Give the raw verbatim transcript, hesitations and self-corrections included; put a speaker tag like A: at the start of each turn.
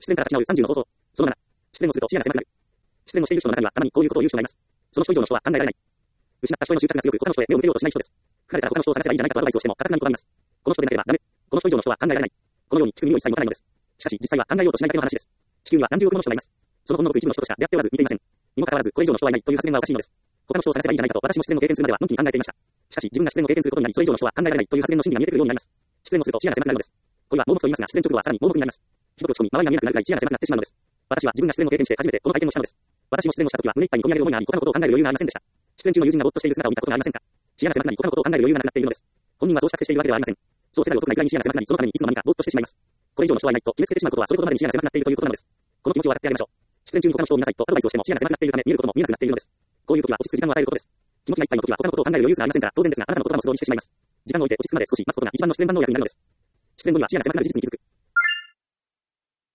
A: 出演から立ち直るさんじゅうの方法。そのなな。出演をすると視野が狭くなる。出演をしている人の中には、たまにこういうことを言う人がいます。その人以上の人は考えられない。失った人への執着が強く、他の人へ目を向けようとしない人です。振られたら他の人を探せばいいんじゃないかとアドバイスをしても、固くなに拒みます。この人でなければダメ。この人以上の人は考えられない。このように聞く耳を一切持たないのです。しかし、実際は考えようとしないだけの話です。地球には何十億もの人がいます。そのほんのごく一部の人としか出会っておらず見ていません。にもかかわらず、これ以上の人はいないという発言はおかしいのです。他の人を探せばいいんじゃないかと私も出演を経験するまではのんきに考えていました。しかし、自分が出演を経験することになり、それ以上の人は考えられないという発言の真理が見えてくるようになります。出演をすると視野が狭くなるのです。これは盲目と言いますが、出演直後はさらに盲目になります。ひどく落ち込み、周りが見えなくなるくらい視野が狭くなってしまうのです。私は自分が出演を経験して初めてこの体験をしたのです。私も出演をしたときは胸いっぱいに込み上げる思いがあり、他のことを考える余裕がありませんでした。出演中の友人がぼーっとしている姿を見たことがありませんか？視野が狭くなり、他のことを考える余裕がなくなっているのです。本人はそうしたくしているわけではありません。そうせざるを得ないくらいに視野が狭くなり、そのためにいつの間にかぼーっとしてしまいます。これ以上の人はいないと決めつけてしまうことは、それほどまでに視野が狭くなっているということなのです。この気持ちを分かってあげましょう。出演中に他の人を見なさいとアドバイスをしても視野が狭くなっているため見えることも見えなくなっているのです。こういう時は落ち着く時間を与えることです。気持ちがいっぱいの時は他のことを考える余裕すらありませんから、当然ですが、あなたの言葉も素通りしてしまいます。時間を置いて落ち着くまで少し待つことが一番の出演版能力になるのです。出演後には視野が狭くなる事実に気づく。